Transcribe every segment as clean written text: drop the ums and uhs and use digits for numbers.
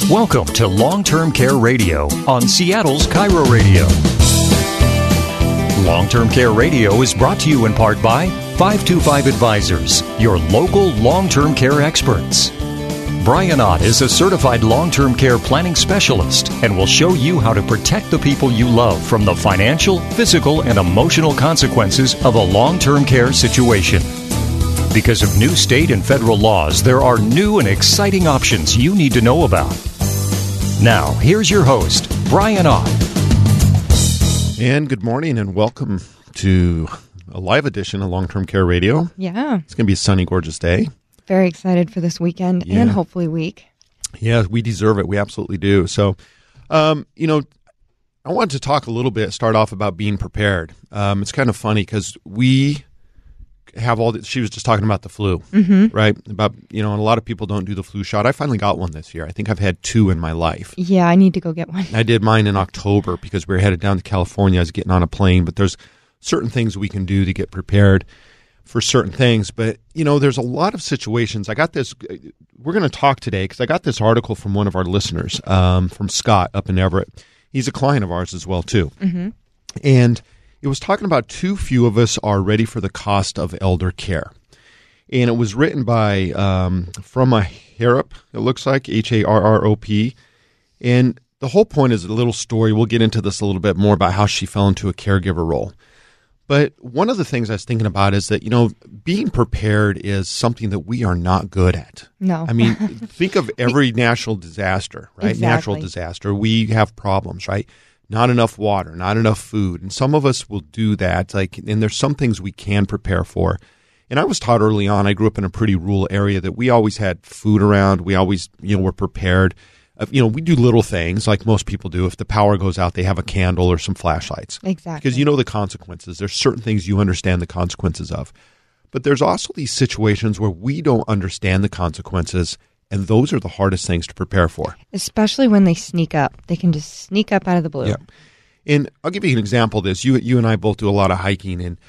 Welcome to Long-Term Care Radio on Seattle's Cairo Radio. Long-Term Care Radio is brought to you in part by 525 Advisors, your local long-term care experts. Brian Ott is a certified long-term care planning specialist and will show you how to protect the people you love from the financial, physical, and emotional consequences of a long-term care situation. Because of new state and federal laws, there are new and exciting options you need to know about. Now, here's your host, Brian Ott. And good morning and welcome to a live edition of Long-Term Care Radio. Yeah. It's going to be a sunny, gorgeous day. Very excited for this weekend and hopefully week. Yeah, we deserve it. We absolutely do. So, I wanted to talk a little bit, start off about being prepared. It's kind of funny because we have she was just talking about the flu, right? About, and a lot of people don't do the flu shot. I finally got one this year. I think I've had 2 in my life. Yeah, I need to go get one. I did mine in October because we were headed down to California. I was getting on a plane, but there's certain things we can do to get prepared for certain things. But, there's a lot of situations. I got this, we're going to talk today because I got this article from one of our listeners, from Scott up in Everett. He's a client of ours as well, too. And it was talking about too few of us are ready for the cost of elder care. And it was written by from a Harrop, it looks like, Harrop. And the whole point is a little story. We'll get into this a little bit more about how she fell into a caregiver role. But one of the things I was thinking about is that, being prepared is something that we are not good at. No. I mean, think of every natural disaster, right? Exactly. Natural disaster. We have problems, right? Not enough water, not enough food. And some of us will do that. And there's some things we can prepare for. And I was taught early on, I grew up in a pretty rural area, that we always had food around. We always, were prepared. We do little things like most people do. If the power goes out, they have a candle or some flashlights. Exactly. Because you know the consequences. There's certain things you understand the consequences of. But there's also these situations where we don't understand the consequences, and those are the hardest things to prepare for. Especially when they sneak up. They can just sneak up out of the blue. Yeah. And I'll give you an example of this. You and I both do a lot of hiking, and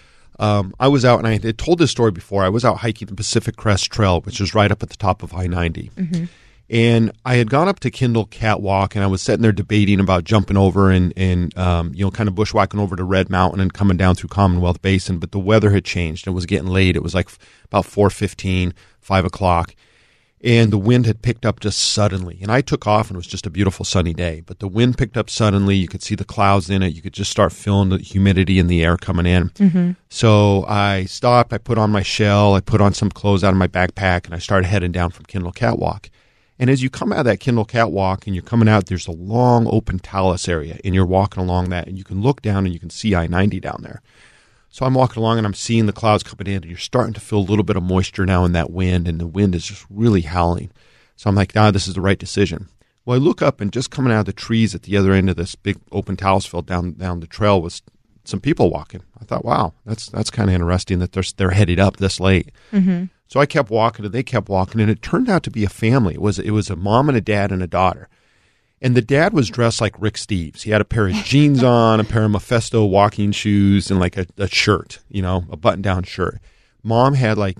I was out, and I had told this story before. I was out hiking the Pacific Crest Trail, which is right up at the top of I-90. And I had gone up to Kindle Catwalk, and I was sitting there debating about jumping over and kind of bushwhacking over to Red Mountain and coming down through Commonwealth Basin. But the weather had changed. It was getting late. It was like about 4:15, 5 o'clock. And the wind had picked up just suddenly. And I took off, and it was just a beautiful sunny day. But the wind picked up suddenly. You could see the clouds in it. You could just start feeling the humidity in the air coming in. So I stopped. I put on my shell. I put on some clothes out of my backpack, and I started heading down from Kindle Catwalk. And as you come out of that Kindle Catwalk and you're coming out, there's a long open talus area, and you're walking along that, and you can look down and you can see I-90 down there. So I'm walking along and I'm seeing the clouds coming in, and you're starting to feel a little bit of moisture now in that wind, and the wind is just really howling. So I'm like, this is the right decision. Well, I look up, and just coming out of the trees at the other end of this big open talus field down the trail was some people walking. I thought, wow, that's kind of interesting that they're headed up this late. So I kept walking, and they kept walking, and it turned out to be a family. It was a mom and a dad and a daughter. And the dad was dressed like Rick Steves. He had a pair of jeans on, a pair of Mephisto walking shoes, and like a shirt, a button-down shirt. Mom had like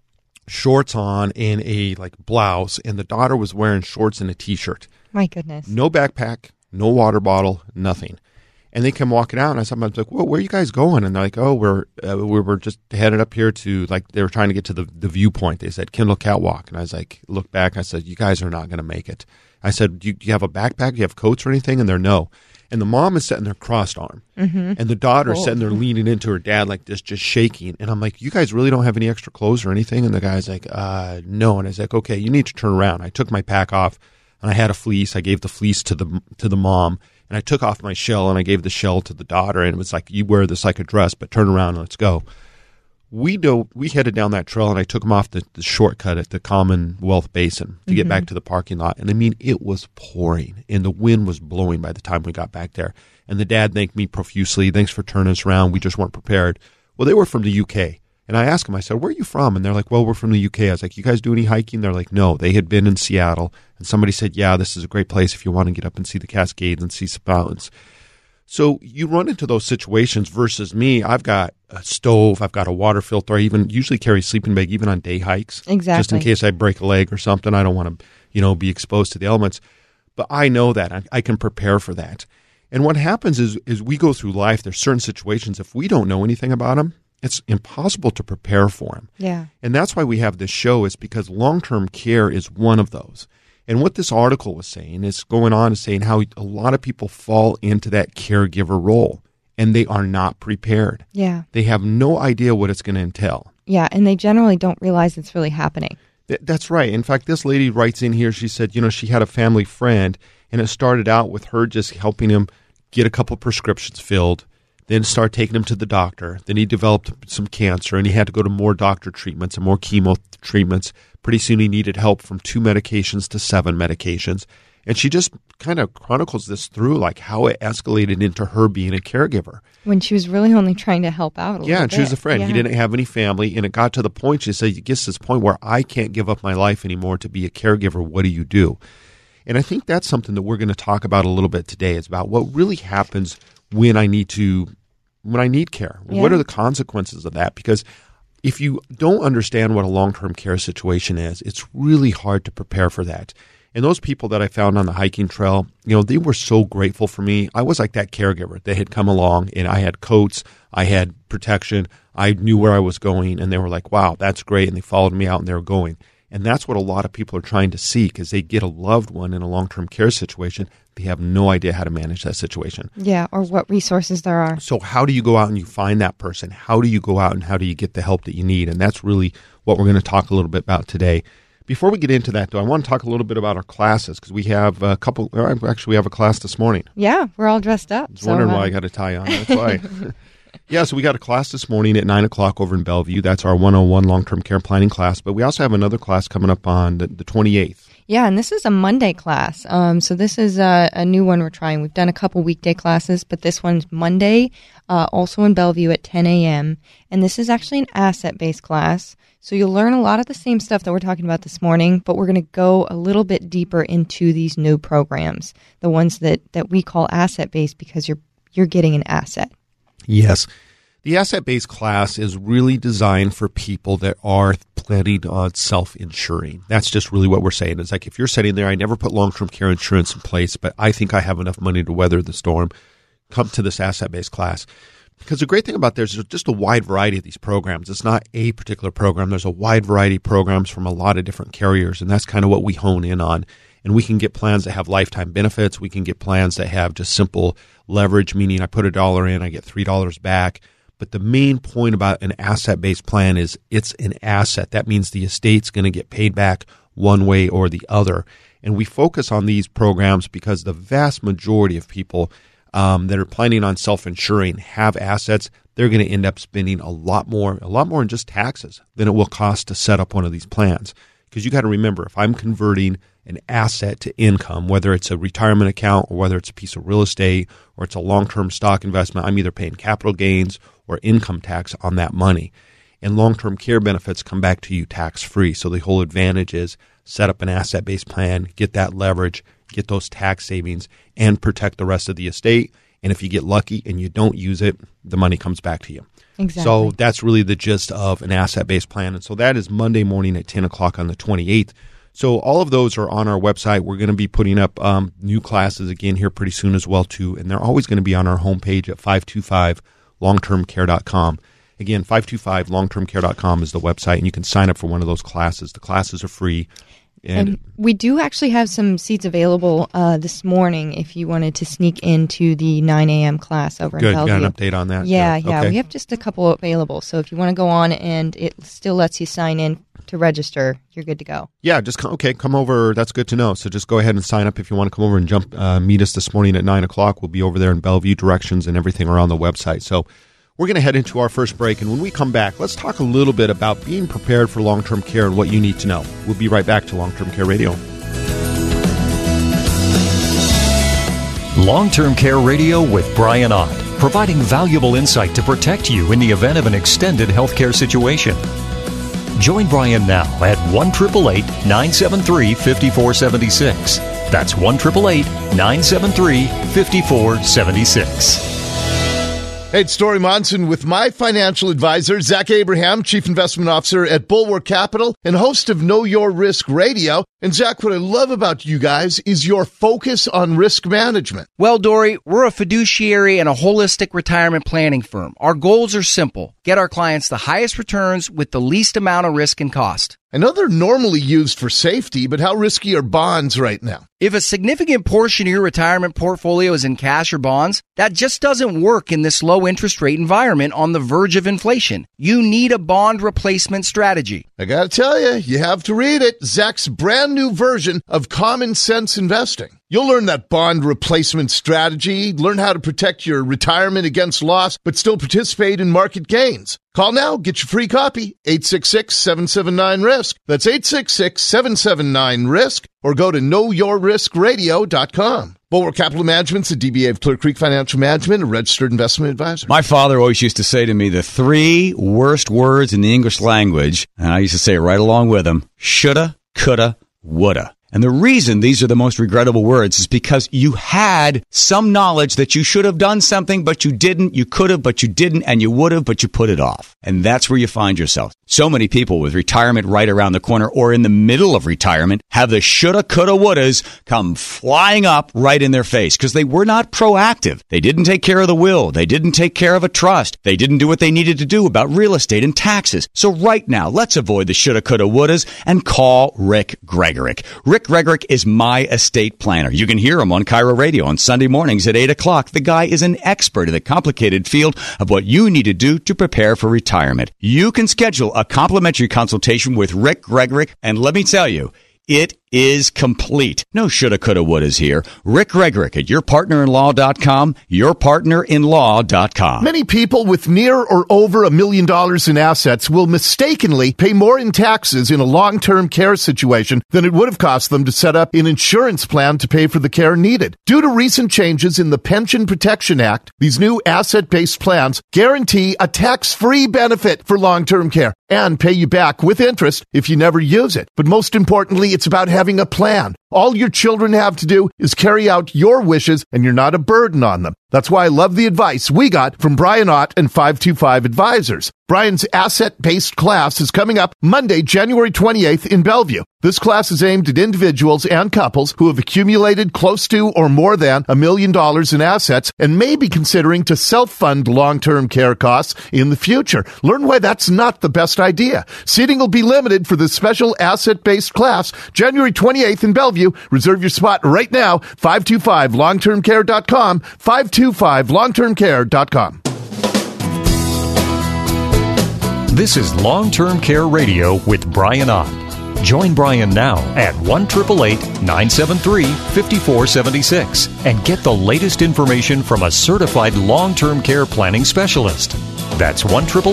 shorts on and a like blouse, and the daughter was wearing shorts and a T-shirt. My goodness. No backpack, no water bottle, nothing. And they come walking out, and I was like, well, where are you guys going? And they're like, oh, we were just headed up here to, like, they were trying to get to the viewpoint. They said, Kindle Catwalk. And I was like, look back. I said, you guys are not going to make it. I said, do you have a backpack? Do you have coats or anything? And they're no. And the mom is sitting there crossed arm. And the daughter is sitting there leaning into her dad like this, just shaking. And I'm like, you guys really don't have any extra clothes or anything? And the guy's like, no. And I was like, okay, you need to turn around. I took my pack off, and I had a fleece. I gave the fleece to the mom. And I took off my shell, and I gave the shell to the daughter, and it was like, you wear this like a dress, but turn around and let's go. We headed down that trail, and I took them off the shortcut at the Commonwealth Basin to get back to the parking lot. And I mean, it was pouring, and the wind was blowing by the time we got back there. And the dad thanked me profusely. Thanks for turning us around. We just weren't prepared. Well, they were from the UK. And I asked them, I said, where are you from? And they're like, well, we're from the UK. I was like, you guys do any hiking? They're like, no. They had been in Seattle. And somebody said, yeah, this is a great place if you want to get up and see the Cascades and see some mountains. So you run into those situations versus me. I've got a stove. I've got a water filter. I even usually carry a sleeping bag even on day hikes. Exactly. Just in case I break a leg or something. I don't want to, be exposed to the elements. but I know that. I can prepare for that. And what happens is we go through life, there's certain situations, if we don't know anything about them, it's impossible to prepare for them. Yeah. And that's why we have this show, is because long-term care is one of those. And what this article was saying is going on is saying how a lot of people fall into that caregiver role and they are not prepared. Yeah. They have no idea what it's going to entail. Yeah, and they generally don't realize it's really happening. That's right. In fact, this lady writes in here, she said, she had a family friend, and it started out with her just helping him get a couple prescriptions filled, then start taking him to the doctor. Then he developed some cancer, and he had to go to more doctor treatments and more chemo treatments. Pretty soon he needed help from 2 medications to 7 medications. And she just kind of chronicles this through, like how it escalated into her being a caregiver. When she was really only trying to help out a little bit. Yeah, and she was a friend. Yeah. He didn't have any family, and it got to the point, she said, it gets to this point where I can't give up my life anymore to be a caregiver. What do you do? And I think that's something that we're going to talk about a little bit today, is about what really happens when I need care. Yeah. What are the consequences of that? Because if you don't understand what a long-term care situation is, it's really hard to prepare for that. And those people that I found on the hiking trail, they were so grateful for me. I was like that caregiver. They had come along, and I had coats, I had protection, I knew where I was going, and they were like, wow, that's great. And they followed me out, and they were going. And that's what a lot of people are trying to seek, is they get a loved one in a long-term care situation. They have no idea how to manage that situation. Yeah, or what resources there are. So how do you go out and you find that person? How do you go out and how do you get the help that you need? And that's really what we're going to talk a little bit about today. Before we get into that, though, I want to talk a little bit about our classes, because we have a couple. Actually, we have a class this morning. Yeah, we're all dressed up. I was wondering why I got a tie on. That's why. Yeah, so we got a class this morning at 9 o'clock over in Bellevue. That's our 101 long-term care planning class. But we also have another class coming up on the 28th. Yeah, and this is a Monday class. So this is a new one we're trying. We've done a couple weekday classes, but this one's Monday, also in Bellevue at 10 a.m. And this is actually an asset-based class. So you'll learn a lot of the same stuff that we're talking about this morning, but we're going to go a little bit deeper into these new programs, the ones that we call asset-based, because you're getting an asset. Yes. The asset-based class is really designed for people that are planning on self-insuring. That's just really what we're saying. It's like, if you're sitting there, I never put long-term care insurance in place, but I think I have enough money to weather the storm, come to this asset-based class. Because the great thing about there's just a wide variety of these programs. It's not a particular program. There's a wide variety of programs from a lot of different carriers, and that's kind of what we hone in on. And we can get plans that have lifetime benefits. We can get plans that have just simple leverage, meaning I put $1 in, I get $3 back. But the main point about an asset-based plan is it's an asset. That means the estate's going to get paid back one way or the other. And we focus on these programs because the vast majority of people that are planning on self-insuring have assets. They're going to end up spending a lot more in just taxes than it will cost to set up one of these plans. Because you got to remember, if I'm converting an asset to income, whether it's a retirement account or whether it's a piece of real estate or it's a long-term stock investment, I'm either paying capital gains or income tax on that money. And long-term care benefits come back to you tax-free. So the whole advantage is set up an asset-based plan, get that leverage, get those tax savings, and protect the rest of the estate. And if you get lucky and you don't use it, the money comes back to you. Exactly. So that's really the gist of an asset-based plan. And so that is Monday morning at 10 o'clock on the 28th. So all of those are on our website. We're going to be putting up new classes again here pretty soon as well, too. And they're always going to be on our homepage at 525longtermcare.com. Again, 525longtermcare.com is the website, and you can sign up for one of those classes. The classes are free. And we do actually have some seats available this morning if you wanted to sneak into the 9 a.m. class over in Bellevue. Got an update on that? Yeah. Okay. We have just a couple available. So if you want to go on and it still lets you sign in to register, you're good to go. Yeah, just come over. That's good to know. So just go ahead and sign up if you want to come over and meet us this morning at 9 o'clock. We'll be over there in Bellevue. Directions and everything are on the website. So we're going to head into our first break, and when we come back, let's talk a little bit about being prepared for long-term care and what you need to know. We'll be right back to Long-Term Care Radio. Long-Term Care Radio with Brian Ott, providing valuable insight to protect you in the event of an extended healthcare situation. Join Brian now at 1-888-973-5476. That's 1-888-973-5476. Hey, it's Dory Monson with my financial advisor, Zach Abraham, Chief Investment Officer at Bulwark Capital and host of Know Your Risk Radio. And Zach, what I love about you guys is your focus on risk management. Well, Dory, we're a fiduciary and a holistic retirement planning firm. Our goals are simple. Get our clients the highest returns with the least amount of risk and cost. I know they're normally used for safety, but how risky are bonds right now? If a significant portion of your retirement portfolio is in cash or bonds, that just doesn't work in this low interest rate environment on the verge of inflation. You need a bond replacement strategy. I gotta tell you have to read it. Zach's brand new version of Common Sense Investing. You'll learn that bond replacement strategy, learn how to protect your retirement against loss, but still participate in market gains. Call now, get your free copy, 866-779-RISK. That's 866-779-RISK, or go to knowyourriskradio.com. Bulwark Capital Management's a DBA of Clear Creek Financial Management, a registered investment advisor. My father always used to say to me the three worst words in the English language, and I used to say it right along with him, shoulda, coulda, woulda. And the reason these are the most regrettable words is because you had some knowledge that you should have done something, but you didn't. You could have, but you didn't. And you would have, but you put it off. And that's where you find yourself. So many people with retirement right around the corner or in the middle of retirement have the shoulda, coulda, wouldas come flying up right in their face because they were not proactive. They didn't take care of the will. They didn't take care of a trust. They didn't do what they needed to do about real estate and taxes. So right now, let's avoid the shoulda, coulda, wouldas and call Rick Gregorek. Rick Gregorek is my estate planner. You can hear him on Cairo Radio on Sunday mornings at 8 o'clock. The guy is an expert in the complicated field of what you need to do to prepare for retirement. You can schedule a complimentary consultation with Rick Gregorek, and let me tell you, it is complete. No shoulda, coulda, wouldas here. Rick Gregorek at yourpartnerinlaw.com, yourpartnerinlaw.com. Many people with near or over $1 million in assets will mistakenly pay more in taxes in a long-term care situation than it would have cost them to set up an insurance plan to pay for the care needed. Due to recent changes in the Pension Protection Act, these new asset-based plans guarantee a tax-free benefit for long-term care and pay you back with interest if you never use it. But most importantly, it's about having a plan. All your children have to do is carry out your wishes, and you're not a burden on them. That's why I love the advice we got from Brian Ott and 525 Advisors. Brian's asset-based class is coming up Monday, January 28th in Bellevue. This class is aimed at individuals and couples who have accumulated close to or more than $1 million in assets and may be considering to self-fund long-term care costs in the future. Learn why that's not the best idea. Seating will be limited for this special asset-based class, January 28th in Bellevue. Reserve your spot right now, 525longtermcare.com, 525longtermcare.com. This is Long-Term Care Radio with Brian Ott. Join Brian now at 1-888-973-5476 and get the latest information from a certified long-term care planning specialist. That's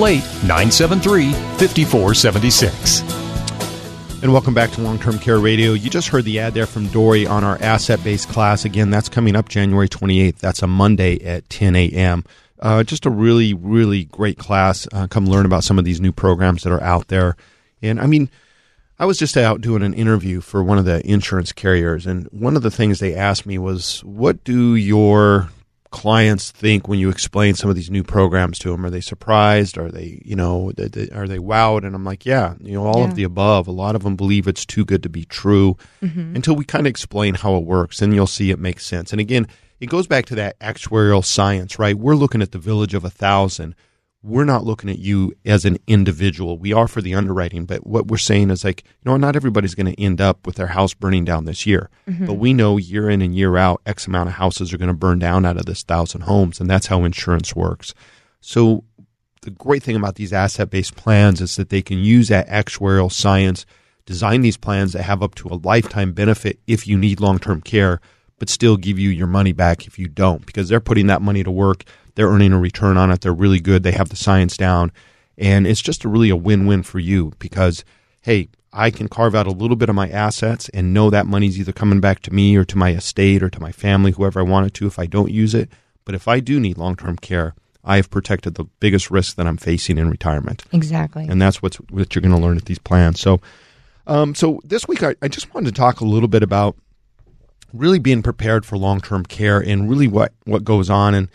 1-888-973-5476. And welcome back to Long-Term Care Radio. You just heard the ad there from Dory on our asset-based class. Again, that's coming up January 28th. That's a Monday at 10 a.m. Just a really, really great class. Come learn about some of these new programs that are out there. And, I mean, I was just out doing an interview for one of the insurance carriers, and one of the things they asked me was, what do your clients think when you explain some of these new programs to them? Are they surprised? Are they, are they wowed? And I'm like, yeah, all of the above. A lot of them believe it's too good to be true until we kind of explain how it works, and you'll see it makes sense. And again, it goes back to that actuarial science, right? We're looking at the village of 1,000. We're not looking at you as an individual. We are for the underwriting, but what we're saying is like, not everybody's going to end up with their house burning down this year. But we know year in and year out, X amount of houses are going to burn down out of this 1,000 homes, and that's how insurance works. So the great thing about these asset-based plans is that they can use that actuarial science, design these plans that have up to a lifetime benefit if you need long-term care, but still give you your money back if you don't, because they're putting that money to work. They're earning a return on it. They're really good. They have the science down. And it's just really a win-win for you because, hey, I can carve out a little bit of my assets and know that money's either coming back to me or to my estate or to my family, whoever I want it to, if I don't use it. But if I do need long-term care, I have protected the biggest risk that I'm facing in retirement. Exactly. And that's what you're going to learn at these plans. So this week, I just wanted to talk a little bit about really being prepared for long-term care and really what goes on. And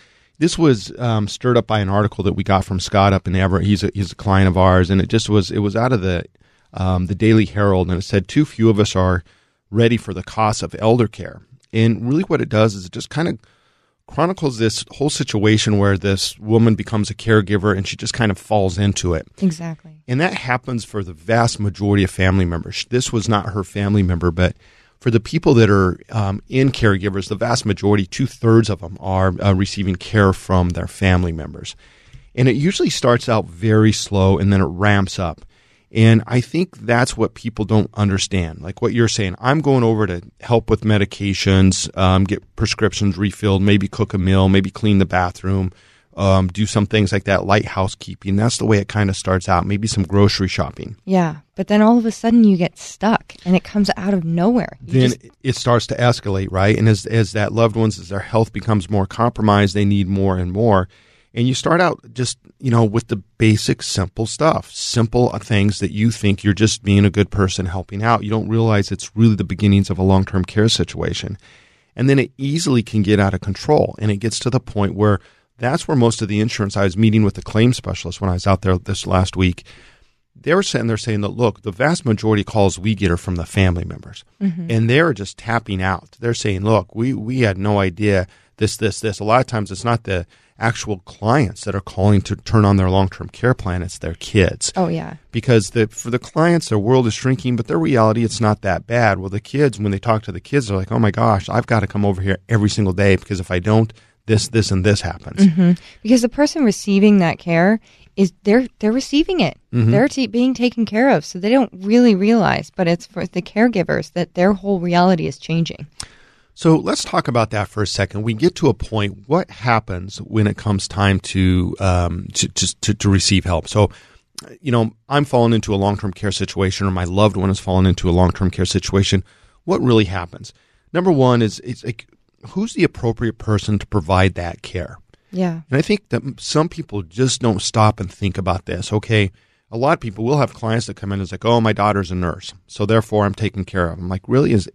This was stirred up by an article that we got from Scott up in Everett. He's a client of ours, and it was out of the Daily Herald, and it said too few of us are ready for the cost of elder care. And really what it does is it just kind of chronicles this whole situation where this woman becomes a caregiver and she just kind of falls into it. Exactly. And that happens for the vast majority of family members. This was not her family member, but for the people that are in caregivers, the vast majority, 2/3 of them are receiving care from their family members. And it usually starts out very slow and then it ramps up. And I think that's what people don't understand. Like what you're saying, I'm going over to help with medications, get prescriptions refilled, maybe cook a meal, maybe clean the bathroom, do some things like that, light housekeeping. That's the way it kind of starts out, maybe some grocery shopping. Yeah, but then all of a sudden you get stuck and it comes out of nowhere. It starts to escalate, right? And as that loved ones, as their health becomes more compromised, they need more and more. And you start out just, with the basic, simple stuff, simple things that you think you're just being a good person helping out. You don't realize it's really the beginnings of a long-term care situation. And then it easily can get out of control. And it gets to the point where that's where most of the insurance, I was meeting with the claims specialist when I was out there this last week. They were sitting there saying that, look, the vast majority of calls we get are from the family members. Mm-hmm. And they're just tapping out. They're saying, look, we had no idea this. A lot of times it's not the actual clients that are calling to turn on their long-term care plan. It's their kids. Oh, yeah. Because for the clients, their world is shrinking, but their reality, it's not that bad. Well, the kids, when they talk to the kids, they're like, oh, my gosh, I've got to come over here every single day because if I don't, this, and this happens. Mm-hmm. Because the person receiving that care, they're receiving it. Mm-hmm. They're being taken care of, so they don't really realize, but it's for the caregivers that their whole reality is changing. So let's talk about that for a second. We get to a point, what happens when it comes time to receive help? So, I'm falling into a long-term care situation or my loved one has fallen into a long-term care situation. What really happens? Number one is it's like, who's the appropriate person to provide that care? Yeah. And I think that some people just don't stop and think about this. Okay, a lot of people will have clients that come in and it's like, oh, my daughter's a nurse, so therefore I'm taking care of them. I'm like, really? Is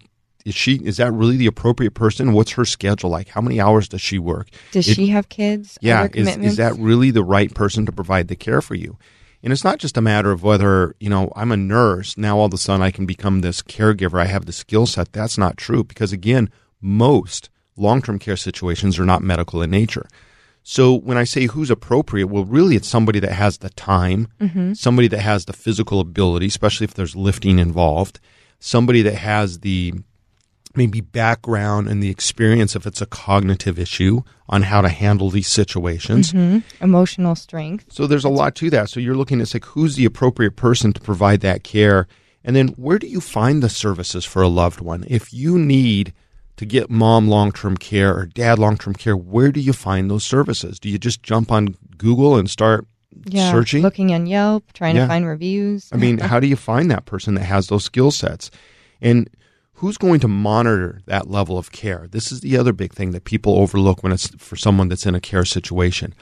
that really the appropriate person? What's her schedule like? How many hours does she work? Does she have kids? Yeah. Is that really the right person to provide the care for you? And it's not just a matter of whether, I'm a nurse, now all of a sudden I can become this caregiver. I have the skill set. That's not true because, again, most long-term care situations are not medical in nature. So when I say who's appropriate, well, really it's somebody that has the time, mm-hmm. somebody that has the physical ability, especially if there's lifting involved, somebody that has the maybe background and the experience if it's a cognitive issue on how to handle these situations. Mm-hmm. Emotional strength. So there's a lot to that. So you're looking at like who's the appropriate person to provide that care, and then where do you find the services for a loved one? If you need to get mom long-term care or dad long-term care, where do you find those services? Do you just jump on Google and start searching? Looking on Yelp, trying to find reviews. I mean, how do you find that person that has those skill sets? And who's going to monitor that level of care? This is the other big thing that people overlook when it's for someone that's in a care situation.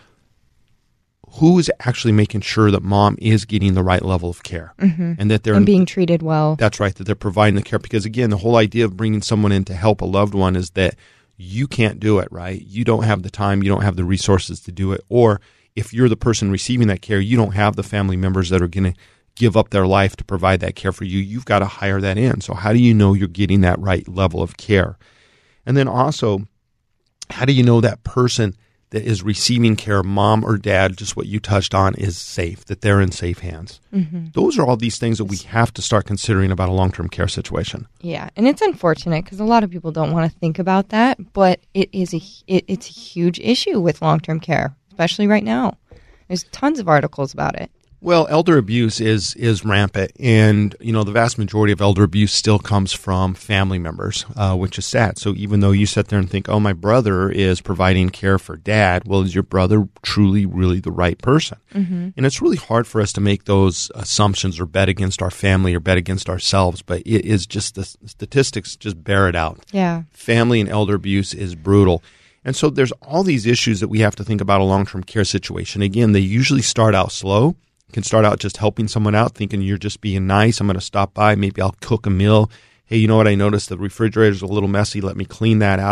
Who is actually making sure that mom is getting the right level of care mm-hmm. and that they're being treated well? That's right, that they're providing the care. Because again, the whole idea of bringing someone in to help a loved one is that you can't do it, right? You don't have the time, you don't have the resources to do it. Or if you're the person receiving that care, you don't have the family members that are going to give up their life to provide that care for you. You've got to hire that in. So how do you know you're getting that right level of care? And then also, how do you know that person that is receiving care, mom or dad, just what you touched on, is safe, that they're in safe hands? Mm-hmm. Those are all these things that we have to start considering about a long-term care situation. Yeah, and it's unfortunate because a lot of people don't want to think about that, but it's a huge issue with long-term care, especially right now. There's tons of articles about it. Well, elder abuse is rampant, and the vast majority of elder abuse still comes from family members, which is sad. So even though you sit there and think, oh, my brother is providing care for dad, well, is your brother truly, really the right person? Mm-hmm. And it's really hard for us to make those assumptions or bet against our family or bet against ourselves, but it is just the statistics just bear it out. Yeah. Family and elder abuse is brutal. And so there's all these issues that we have to think about a long-term care situation. Again, they usually start out slow. Can start out just helping someone out, thinking you're just being nice. I'm going to stop by. Maybe I'll cook a meal. Hey, you know what? I noticed the refrigerator's a little messy. Let me clean that out.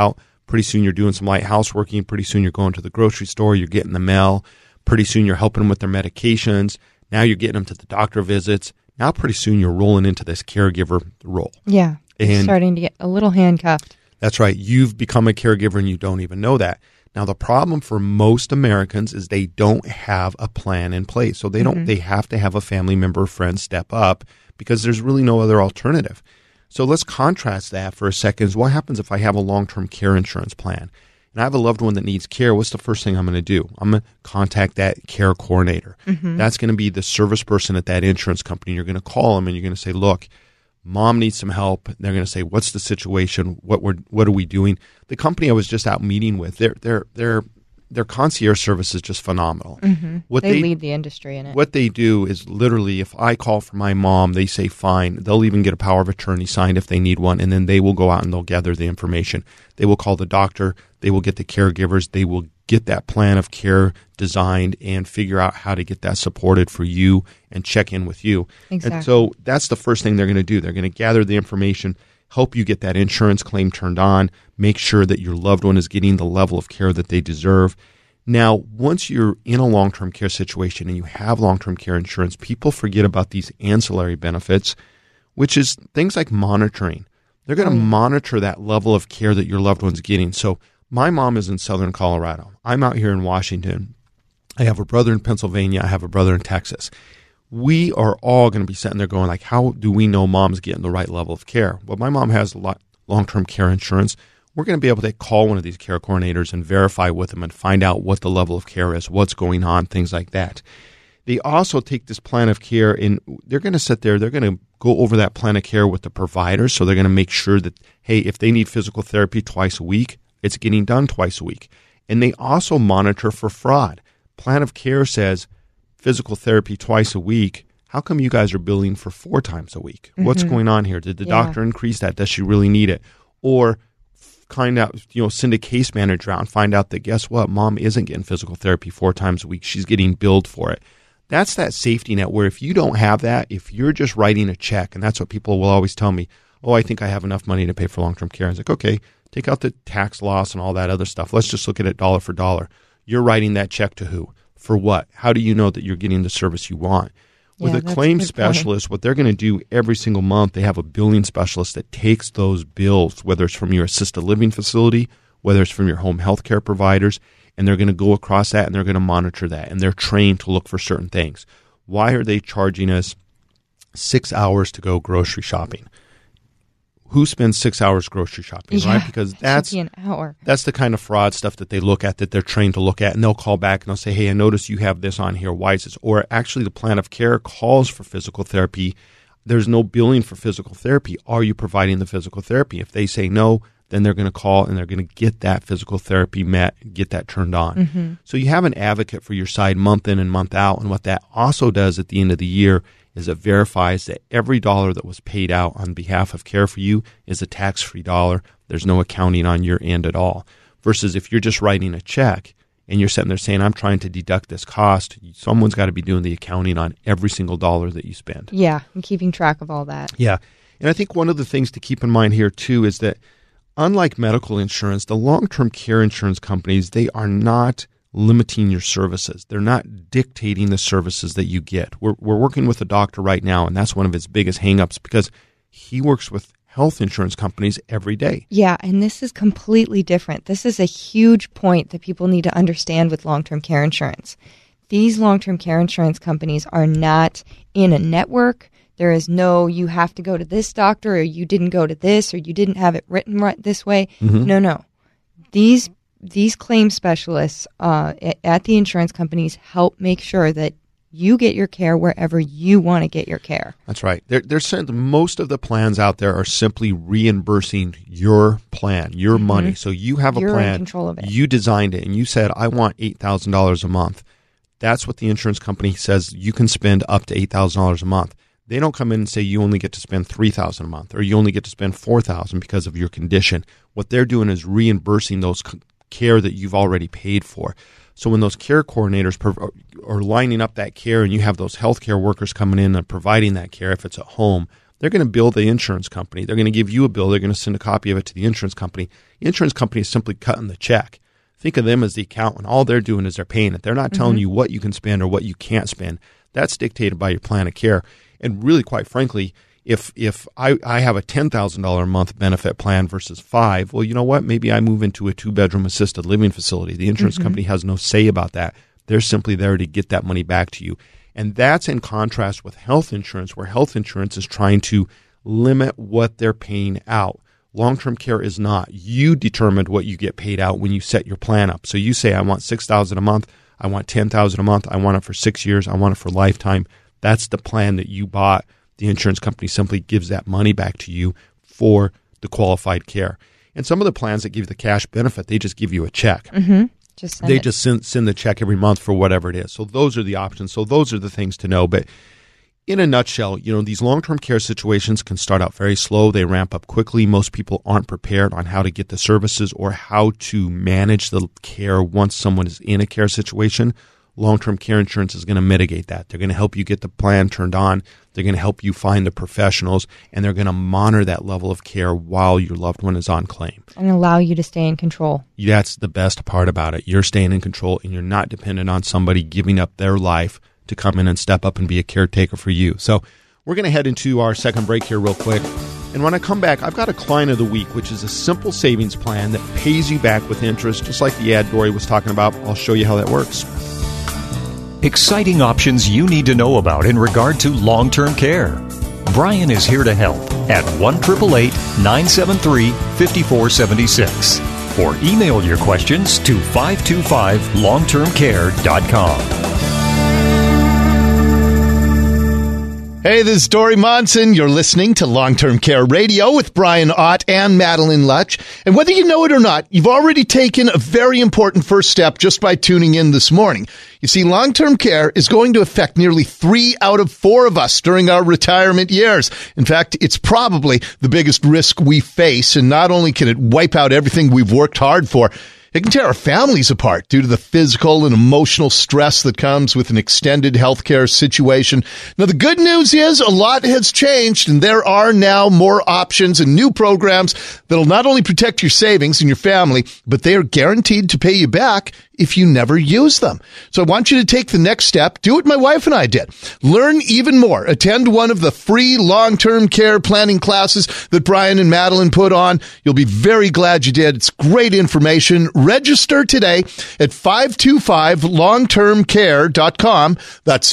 Pretty soon you're doing some light houseworking. Pretty soon you're going to the grocery store. You're getting the mail. Pretty soon you're helping them with their medications. Now you're getting them to the doctor visits. Now pretty soon you're rolling into this caregiver role. Yeah. You're starting to get a little handcuffed. That's right. You've become a caregiver and you don't even know that. Now, the problem for most Americans is they don't have a plan in place. So they have to have a family member or friend step up because there's really no other alternative. So let's contrast that for a second. What happens if I have a long-term care insurance plan and I have a loved one that needs care? What's the first thing I'm going to do? I'm going to contact that care coordinator. That's going to be the service person at that insurance company. You're going to call them and you're going to say, look, Mom needs some help. They're going to say, what's the situation? What are we doing? The company I was just out meeting with, their concierge service is just phenomenal. They lead the industry in it. What they do is literally, if I call for my mom, they say fine. They'll even get a power of attorney signed if they need one, and then they will go out and they'll gather the information. They will call the doctor. They will get the caregivers. They will get that plan of care designed and figure out how to get that supported for you and check in with you. Exactly. And so that's the first thing they're going to do. They're going to gather the information, help you get that insurance claim turned on, make sure that your loved one is getting the level of care that they deserve. Now, once you're in a long-term care situation and you have long-term care insurance, people forget about these ancillary benefits, which is things like monitoring. They're going to monitor that level of care that your loved one's getting. So my mom is in southern Colorado. I'm out here in Washington. I have a brother in Pennsylvania. I have a brother in Texas. We are all going to be sitting there going like, how do we know mom's getting the right level of care? Well, my mom has long-term care insurance. We're going to be able to call one of these care coordinators and verify with them and find out what the level of care is, what's going on, things like that. They also take this plan of care and they're going to sit there, they're going to go over that plan of care with the providers. So they're going to make sure that, hey, if they need physical therapy twice a week, it's getting done twice a week. And they also monitor for fraud. Plan of care says physical therapy twice a week. How come you guys are billing for 4 times a week? What's going on here? Did the doctor increase that? Does she really need it? Or send a case manager out and find out that, guess what? Mom isn't getting physical therapy 4 times a week. She's getting billed for it. That's that safety net where if you don't have that, if you're just writing a check, and that's what people will always tell me, oh, I think I have enough money to pay for long-term care. I was like, okay, take out the tax loss and all that other stuff. Let's just look at it dollar for dollar. You're writing that check to who? For what? How do you know that you're getting the service you want? With a claim specialist, what they're going to do every single month, they have a billing specialist that takes those bills, whether it's from your assisted living facility, whether it's from your home health care providers, and they're going to go across that and they're going to monitor that. And they're trained to look for certain things. Why are they charging us 6 hours to go grocery shopping? Who spends 6 hours grocery shopping, right? Because that's an hour. That's the kind of fraud stuff that they look at, that they're trained to look at, and they'll call back and they'll say, hey, I noticed you have this on here. Why is this? Or actually the plan of care calls for physical therapy. There's no billing for physical therapy. Are you providing the physical therapy? If they say no, then they're going to call and they're going to get that physical therapy met, get that turned on. So you have an advocate for your side month in and month out. And what that also does at the end of the year is it verifies that every dollar that was paid out on behalf of Care for You is a tax-free dollar. There's no accounting on your end at all. Versus if you're just writing a check and you're sitting there saying, I'm trying to deduct this cost, someone's got to be doing the accounting on every single dollar that you spend. Yeah, and keeping track of all that. Yeah. And I think one of the things to keep in mind here, too, is that unlike medical insurance, the long-term care insurance companies, they are not limiting your services. They're not dictating the services that you get. We're working with a doctor right now, and that's one of his biggest hangups because he works with health insurance companies every day. Yeah, and this is completely different. This is a huge point that people need to understand with long-term care insurance. These long-term care insurance companies are not in a network. There is no, you have to go to this doctor, or you didn't go to this, or you didn't have it written right this way. No. These claim specialists at the insurance companies help make sure that you get your care wherever you want to get your care. That's right. They're saying most of the plans out there are simply reimbursing your plan, your money. So you have a You're plan. in control of it. You designed it, and you said, I want $8,000 a month. That's what the insurance company says you can spend up to $8,000 a month. They don't come in and say you only get to spend $3,000 a month or you only get to spend $4,000 because of your condition. What they're doing is reimbursing those care that you've already paid for. So when those care coordinators are lining up that care and you have those healthcare workers coming in and providing that care, if it's at home, they're going to bill the insurance company. They're going to give you a bill. They're going to send a copy of it to the insurance company. The insurance company is simply cutting the check. Think of them as the accountant. All they're doing is they're paying it. They're not telling you what you can spend or what you can't spend. That's dictated by your plan of care. And really, quite frankly, if I have a $10,000 a month benefit plan versus $5,000, well, you know what? Maybe I move into a 2-bedroom assisted living facility. The insurance company has no say about that. They're simply there to get that money back to you. And that's in contrast with health insurance, where health insurance is trying to limit what they're paying out. Long-term care is not. You determined what you get paid out when you set your plan up. So you say, I want $6,000 a month. I want $10,000 a month. I want it for 6 years. I want it for lifetime. That's the plan that you bought. The insurance company simply gives that money back to you for the qualified care. And some of the plans that give you the cash benefit, they just give you a check. Just send the check every month for whatever it is. So those are the options. So those are the things to know. But in a nutshell, these long-term care situations can start out very slow. They ramp up quickly. Most people aren't prepared on how to get the services or how to manage the care once someone is in a care situation. Long-term care insurance is going to mitigate that. They're going to help you get the plan turned on. They're going to help you find the professionals, and they're going to monitor that level of care while your loved one is on claim. And allow you to stay in control. That's the best part about it. You're staying in control, and you're not dependent on somebody giving up their life to come in and step up and be a caretaker for you. So we're going to head into our second break here real quick. And when I come back, I've got a client of the week, which is a simple savings plan that pays you back with interest, just like the ad Dory was talking about. I'll show you how that works. Exciting options you need to know about in regard to long-term care. Brian is here to help at 1-888-973-5476 or email your questions to 525longtermcare.com. Hey, this is Dory Monson. You're listening to Long-Term Care Radio with Brian Ott and Madeline Lutch. And whether you know it or not, you've already taken a very important first step just by tuning in this morning. You see, long-term care is going to affect nearly 3 out of 4 of us during our retirement years. In fact, it's probably the biggest risk we face. And not only can it wipe out everything we've worked hard for, it can tear our families apart due to the physical and emotional stress that comes with an extended healthcare situation. Now, the good news is a lot has changed, and there are now more options and new programs that'll not only protect your savings and your family, but they are guaranteed to pay you back if you never use them. So I want you to take the next step. Do what my wife and I did. Learn even more. Attend one of the free long-term care planning classes that Brian and Madeline put on. You'll be very glad you did. It's great information. Register today at 525longtermcare.com. That's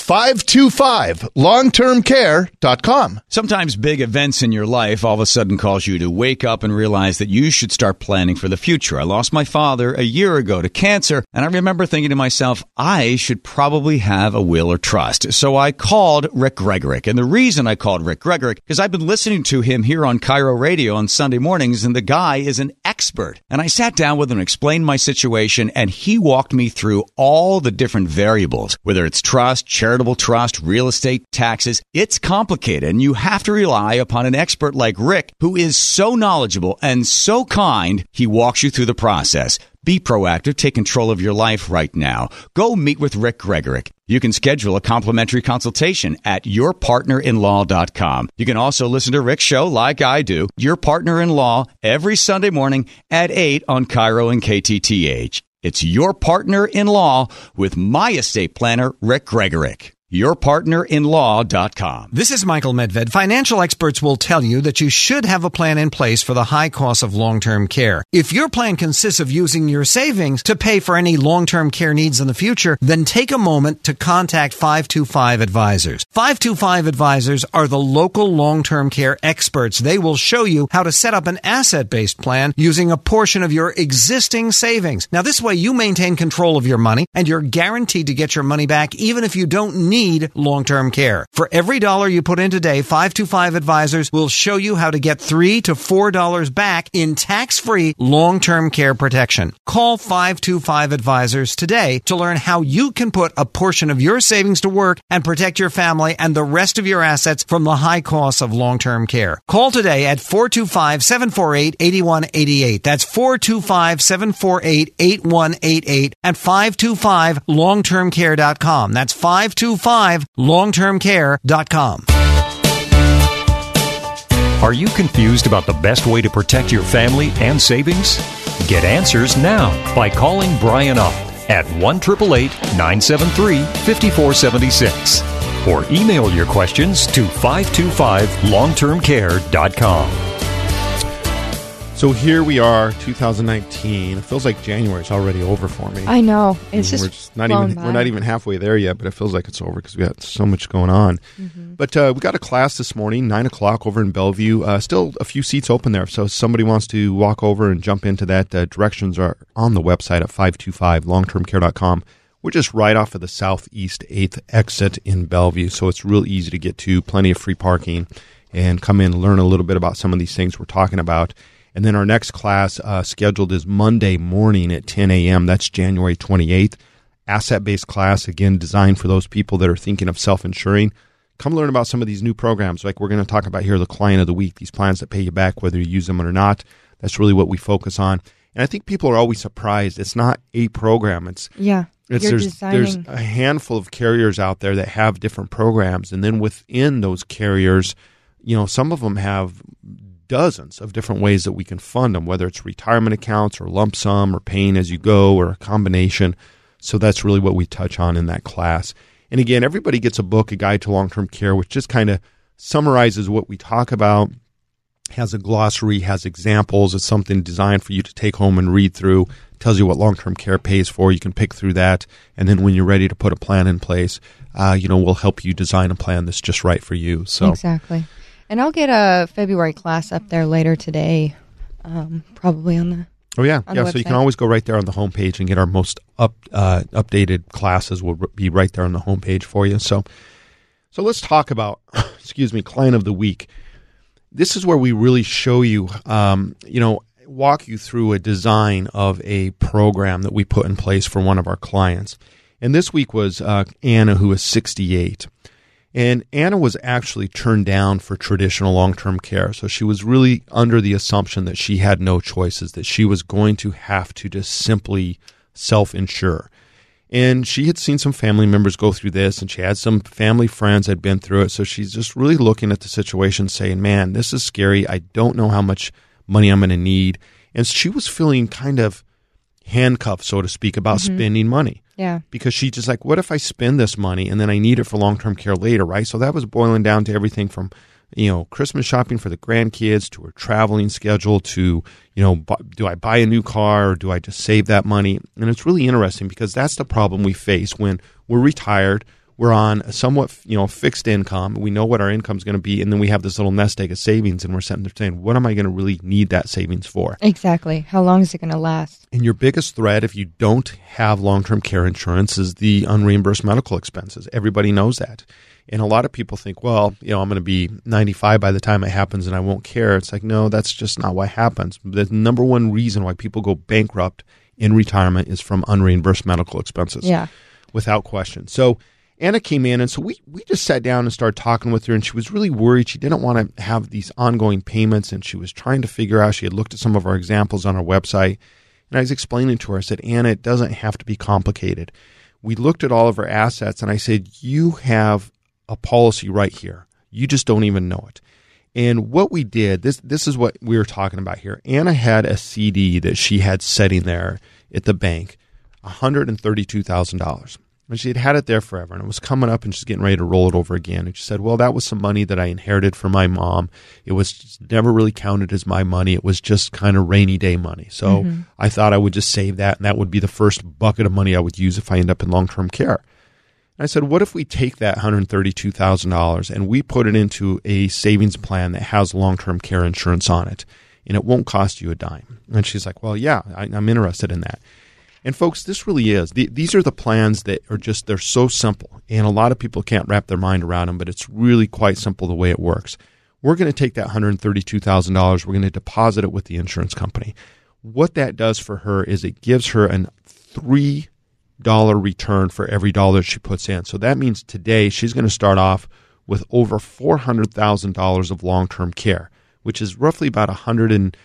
525longtermcare.com. Sometimes big events in your life all of a sudden cause you to wake up and realize that you should start planning for the future. I lost my father a year ago to cancer, and I remember thinking to myself, I should probably have a will or trust. So I called Rick Gregorek. And the reason I called Rick Gregorek is I've been listening to him here on Cairo Radio on Sunday mornings, and the guy is an expert. And I sat down with him and explained my situation, and he walked me through all the different variables, whether it's trust, charitable trust, real estate, taxes. It's complicated, and you have to rely upon an expert like Rick, who is so knowledgeable and so kind. He walks you through the process. Be proactive. Take control of your life right now. Go meet with Rick Gregorek. You can schedule a complimentary consultation at yourpartnerinlaw.com. You can also listen to Rick's show like I do, Your Partner in Law, every Sunday morning at 8 on Cairo and KTTH. It's Your Partner in Law with my estate planner, Rick Gregorek. yourpartnerinlaw.com. This is Michael Medved. Financial experts will tell you that you should have a plan in place for the high cost of long-term care. If your plan consists of using your savings to pay for any long-term care needs in the future, then take a moment to contact 525 Advisors. 525 Advisors are the local long-term care experts. They will show you how to set up an asset-based plan using a portion of your existing savings. Now, this way you maintain control of your money, and you're guaranteed to get your money back even if you don't need long-term care. For every dollar you put in today, 525 Advisors will show you how to get $3 to $4 back in tax-free long-term care protection. Call 525 Advisors today to learn how you can put a portion of your savings to work and protect your family and the rest of your assets from the high costs of long-term care. Call today at 425-748-8188. That's 425-748-8188 at 525longtermcare.com. That's 525longtermcare.com. Are you confused about the best way to protect your family and savings? Get answers now by calling Brian Ott at 1-888-973-5476 or email your questions to 525longtermcare.com. So here we are, 2019. It feels like January's already over for me. I know. It's we're just not flown even by. we're not even halfway there yet, but it feels like it's over because we got so much going on. But we got a class this morning, 9:00 over in Bellevue. Still a few seats open there, so if somebody wants to walk over and jump into that, directions are on the website at 525longtermcare.com. We're just right off of the Southeast 8th exit in Bellevue, so it's real easy to get to. Plenty of free parking, and come in and learn a little bit about some of these things we're talking about. And then our next class scheduled is Monday morning at 10 a.m. That's January 28th. Asset-based class, again, designed for those people that are thinking of self-insuring. Come learn about some of these new programs like we're going to talk about here, the Client of the Week, these plans that pay you back whether you use them or not. That's really what we focus on. And I think people are always surprised. It's not a program. There's a handful of carriers out there that have different programs. And then within those carriers, some of them have dozens of different ways that we can fund them, whether it's retirement accounts or lump sum or paying as you go or a combination. So that's really what we touch on in that class. And again, everybody gets a book, A Guide to Long-Term Care, which just kind of summarizes what we talk about, has a glossary, has examples. It's something designed for you to take home and read through, tells you what long-term care pays for. You can pick through that. And then when you're ready to put a plan in place, we'll help you design a plan that's just right for you. So Exactly. And I'll get a February class up there later today, probably on the Oh, yeah. on Yeah, the so you website. can always go right there on the homepage and get our most updated classes will be right there on the homepage for you. So let's talk about, Client of the Week. This is where we really show you, walk you through a design of a program that we put in place for one of our clients. And this week was Anna, who is 68. And Anna was actually turned down for traditional long-term care. So she was really under the assumption that she had no choices, that she was going to have to just simply self-insure. And she had seen some family members go through this, and she had some family friends that had been through it. So she's just really looking at the situation saying, man, this is scary. I don't know how much money I'm going to need. And she was feeling kind of handcuffed, so to speak, about spending money. Yeah. Because she's just like, what if I spend this money and then I need it for long-term care later, right? So that was boiling down to everything from, Christmas shopping for the grandkids to her traveling schedule to, do I buy a new car or do I just save that money? And it's really interesting because that's the problem we face when we're retired. We're on a somewhat, fixed income. We know what our income is going to be, and then we have this little nest egg of savings, and we're sitting there saying, what am I going to really need that savings for? Exactly. How long is it going to last? And your biggest threat, if you don't have long-term care insurance, is the unreimbursed medical expenses. Everybody knows that. And a lot of people think, well, I'm going to be 95 by the time it happens and I won't care. It's like, no, that's just not what happens. The number one reason why people go bankrupt in retirement is from unreimbursed medical expenses. Yeah. Without question. So Anna came in, and so we just sat down and started talking with her, and she was really worried. She didn't want to have these ongoing payments, and she was trying to figure out. She had looked at some of our examples on our website, and I was explaining to her, I said, Anna, it doesn't have to be complicated. We looked at all of her assets, and I said, you have a policy right here. You just don't even know it. And what we did, this is what we were talking about here. Anna had a CD that she had sitting there at the bank, $132,000. And she had it there forever, and it was coming up, and she's getting ready to roll it over again. And she said, well, that was some money that I inherited from my mom. It was never really counted as my money. It was just kind of rainy day money. So I thought I would just save that, and that would be the first bucket of money I would use if I end up in long-term care. And I said, what if we take that $132,000 and we put it into a savings plan that has long-term care insurance on it, and it won't cost you a dime? And she's like, well, yeah, I'm interested in that. And folks, this really is. These are the plans that are just, they're so simple. And a lot of people can't wrap their mind around them, but it's really quite simple the way it works. We're going to take that $132,000. We're going to deposit it with the insurance company. What that does for her is it gives her a $3 return for every dollar she puts in. So that means today she's going to start off with over $400,000 of long-term care, which is roughly about $186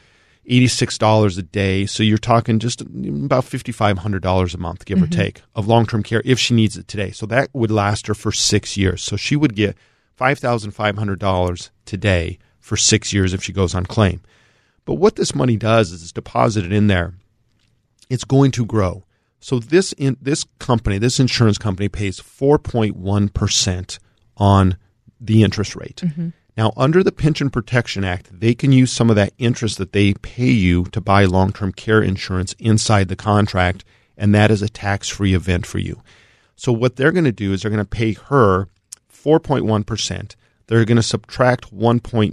a day. So you're talking just about $5,500 a month, give or take, of long-term care if she needs it today. So that would last her for 6 years. So she would get $5,500 today for 6 years if she goes on claim. But what this money does is it's deposited in there. It's going to grow. So this insurance company pays 4.1% on the interest rate. Mm-hmm. Now, under the Pension Protection Act, they can use some of that interest that they pay you to buy long-term care insurance inside the contract, and that is a tax-free event for you. So what they're going to do is they're going to pay her 4.1%. They're going to subtract 1.2%,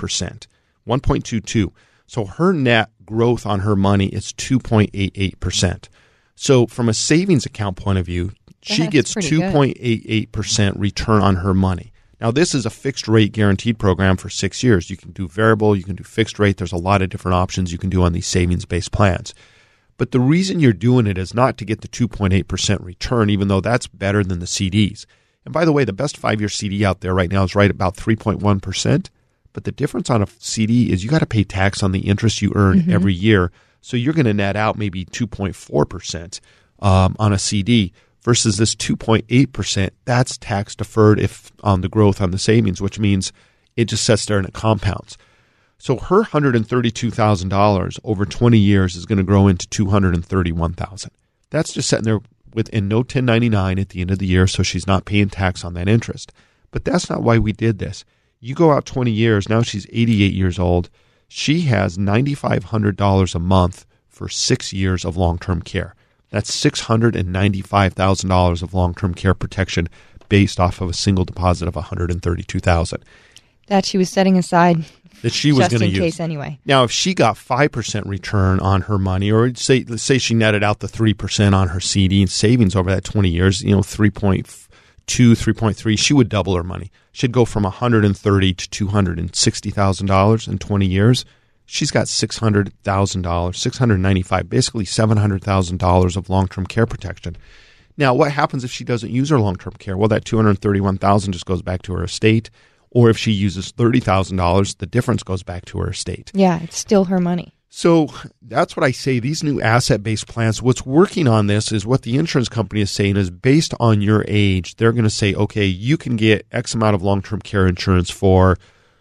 1.22. So her net growth on her money is 2.88%. So from a savings account point of view, she gets 2.88% return on her money. Now, this is a fixed rate guaranteed program for 6 years. You can do variable, you can do fixed rate. There's a lot of different options you can do on these savings-based plans. But the reason you're doing it is not to get the 2.8% return, even though that's better than the CDs. And by the way, the best 5-year CD out there right now is right about 3.1%. But the difference on a CD is you got to pay tax on the interest you earn every year. So you're going to net out maybe 2.4% on a CD. Versus this 2.8%, that's tax deferred if on the growth on the savings, which means it just sits there and it compounds. So her $132,000 over 20 years is going to grow into $231,000. That's just sitting there within no 1099 at the end of the year, so she's not paying tax on that interest. But that's not why we did this. You go out 20 years, now she's 88 years old. She has $9,500 a month for 6 years of long-term care. That's $695,000 of long-term care protection based off of a single deposit of $132,000. That she was setting aside that she was going to use. Just in case anyway. Now, if she got 5% return on her money, or let's say she netted out the 3% on her CD and savings over that 20 years, 3.2, 3.3, she would double her money. She'd go from $130,000 to $260,000 in 20 years. She's got $600,000, $695,000, basically $700,000 of long-term care protection. Now, what happens if she doesn't use her long-term care? Well, that $231,000 just goes back to her estate. Or if she uses $30,000, the difference goes back to her estate. Yeah, it's still her money. So that's what I say. These new asset-based plans, what's working on this is what the insurance company is saying is based on your age, they're going to say, okay, you can get X amount of long-term care insurance for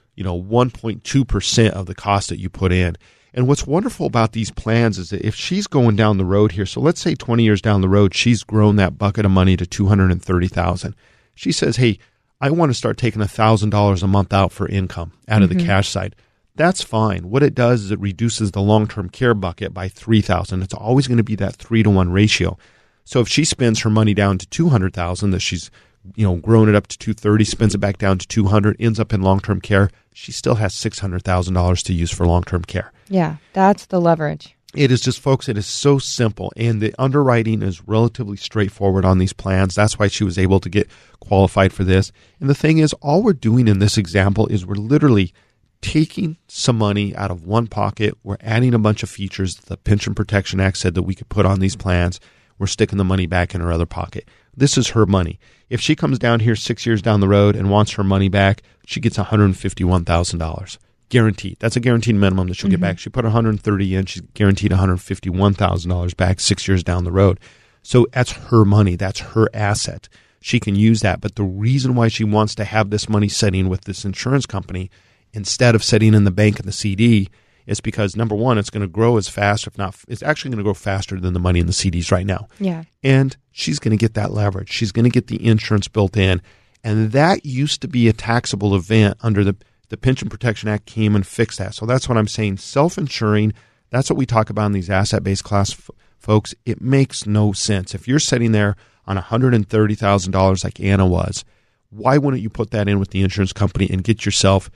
1.2% of the cost that you put in. And what's wonderful about these plans is that if she's going down the road here, so let's say 20 years down the road, she's grown that bucket of money to $230,000. She says, hey, I want to start taking $1,000 a month out for income out of the cash side. That's fine. What it does is it reduces the long-term care bucket by $3,000. It's always going to be that 3-to-1 ratio. So if she spends her money down to $200,000 that she's grown it up to $230,000, spends it back down to $200,000, ends up in long-term care, she still has $600,000 to use for long-term care. Yeah, that's the leverage. It is just, folks, it is so simple, and the underwriting is relatively straightforward on these plans. That's why she was able to get qualified for this. And the thing is, all we're doing in this example is we're literally taking some money out of one pocket. We're adding a bunch of features the Pension Protection Act said that we could put on these plans. We're sticking the money back in her other pocket. This is her money. If she comes down here 6 years down the road and wants her money back, she gets $151,000. Guaranteed. That's a guaranteed minimum that she'll get back. She put $130,000 in. She's guaranteed $151,000 back 6 years down the road. So that's her money. That's her asset. She can use that. But the reason why she wants to have this money sitting with this insurance company instead of sitting in the bank and the CD is because, number one, it's going to grow as fast, if not, it's actually going to grow faster than the money in the CDs right now. Yeah. And she's going to get that leverage. She's going to get the insurance built in. And that used to be a taxable event under the Pension Protection Act came and fixed that. So that's what I'm saying. Self-insuring, that's what we talk about in these asset-based class folks. It makes no sense. If you're sitting there on $130,000 like Anna was, why wouldn't you put that in with the insurance company and get yourself,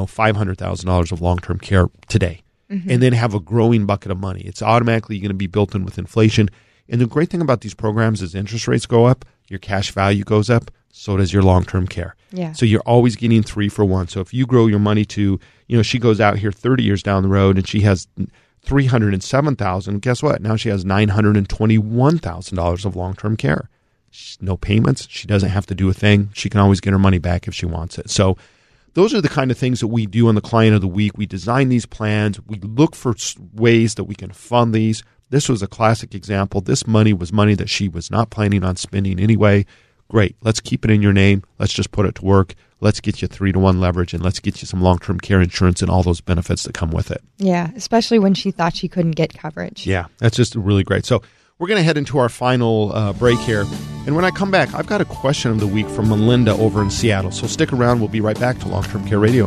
$500,000 of long-term care today and then have a growing bucket of money? It's automatically going to be built in with inflation. And the great thing about these programs is interest rates go up, your cash value goes up, so does your long-term care. Yeah. So you're always getting 3 for 1. So if you grow your money to, she goes out here 30 years down the road and she has $307,000, guess what? Now she has $921,000 of long-term care. No payments. She doesn't have to do a thing. She can always get her money back if she wants it. So those are the kind of things that we do on the Client of the Week. We design these plans. We look for ways that we can fund these. This was a classic example. This money was money that she was not planning on spending anyway. Great. Let's keep it in your name. Let's just put it to work. let's get you 3-to-1 leverage and let's get you some long-term care insurance and all those benefits that come with it. Yeah, especially when she thought she couldn't get coverage. Yeah, that's just really great. So we're going to head into our final break here. And when I come back, I've got a question of the week from Melinda over in Seattle. So stick around. We'll be right back to Long-Term Care Radio.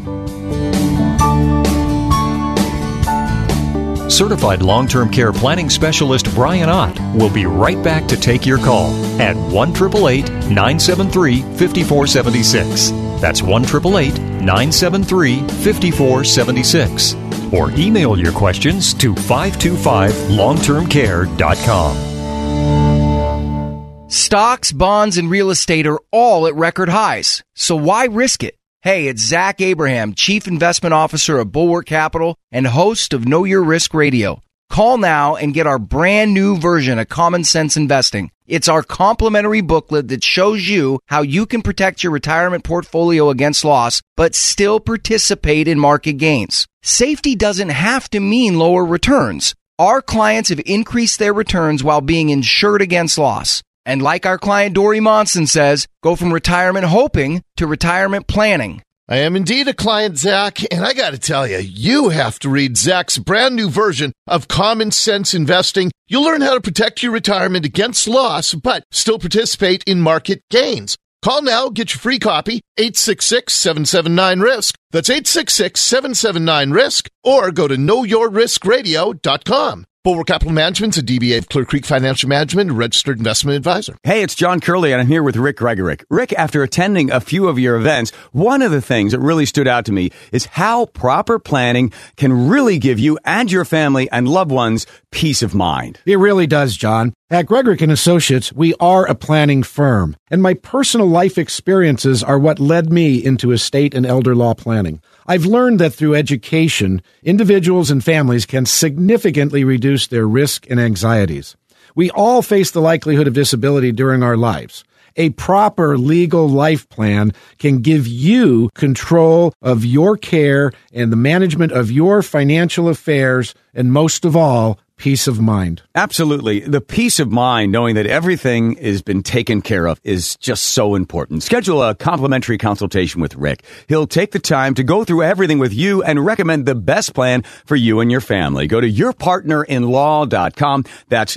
Certified long-term care planning specialist Brian Ott will be right back to take your call at 1-888-973-5476. That's 1-888-973-5476. Or email your questions to 525longtermcare.com. Stocks, bonds, and real estate are all at record highs. So why risk it? Hey, it's Zach Abraham, Chief Investment Officer of Bulwark Capital and host of Know Your Risk Radio. Call now and get our brand new version of Common Sense Investing. It's our complimentary booklet that shows you how you can protect your retirement portfolio against loss, but still participate in market gains. Safety doesn't have to mean lower returns. Our clients have increased their returns while being insured against loss. And like our client Dory Monson says, go from retirement hoping to retirement planning. I am indeed a client, Zach, and I got to tell you, you have to read Zach's brand new version of Common Sense Investing. You'll learn how to protect your retirement against loss, but still participate in market gains. Call now, get your free copy, 866-779-RISK. That's 866-779-RISK, or go to knowyourriskradio.com. Bulwark Capital Management's a DBA of Clear Creek Financial Management, a registered investment advisor. Hey, it's John Curley, and I'm here with Rick Gregorick. Rick, after attending a few of your events, one of the things that really stood out to me is how proper planning can really give you and your family and loved ones peace of mind. It really does, John. At Gregorick & Associates, we are a planning firm, and my personal life experiences are what led me into estate and elder law planning. I've learned that through education, individuals and families can significantly reduce their risk and anxieties. We all face the likelihood of disability during our lives. A proper legal life plan can give you control of your care and the management of your financial affairs, and most of all, peace of mind. Absolutely. The peace of mind, knowing that everything has been taken care of, is just so important. Schedule a complimentary consultation with Rick. He'll take the time to go through everything with you and recommend the best plan for you and your family. Go to yourpartnerinlaw.com. That's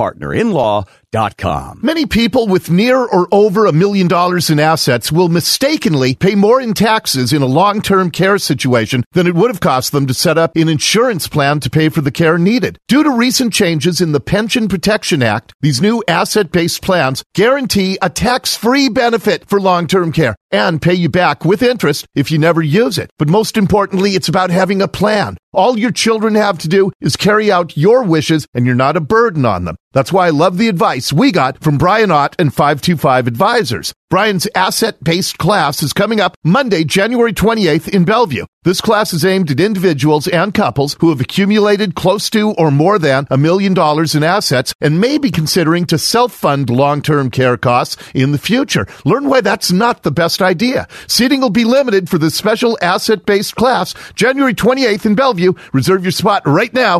yourpartnerinlaw.com. Many people with near or over $1 million in assets will mistakenly pay more in taxes in a long-term care situation than it would have cost them to set up an insurance plan to pay for the care needed. Due to recent changes in the Pension Protection Act, these new asset-based plans guarantee a tax-free benefit for long-term care and pay you back with interest if you never use it. But most importantly, it's about having a plan. All your children have to do is carry out your wishes, and you're not a burden on them. That's why I love the advice we got from Brian Ott and 525 Advisors. Brian's asset-based class is coming up Monday, January 28th in Bellevue. This class is aimed at individuals and couples who have accumulated close to or more than $1 million in assets and may be considering to self-fund long-term care costs in the future. Learn why that's not the best idea. Seating will be limited for this special asset-based class, January 28th in Bellevue. Reserve your spot right now,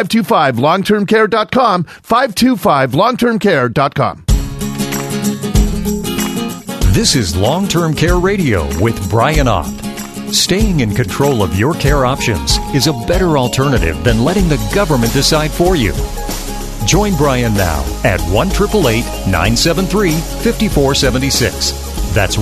525longtermcare.com, 525longtermcare.com. This is Long-Term Care Radio with Brian Ott. Staying in control of your care options is a better alternative than letting the government decide for you. Join Brian now at 1-888-973-5476. That's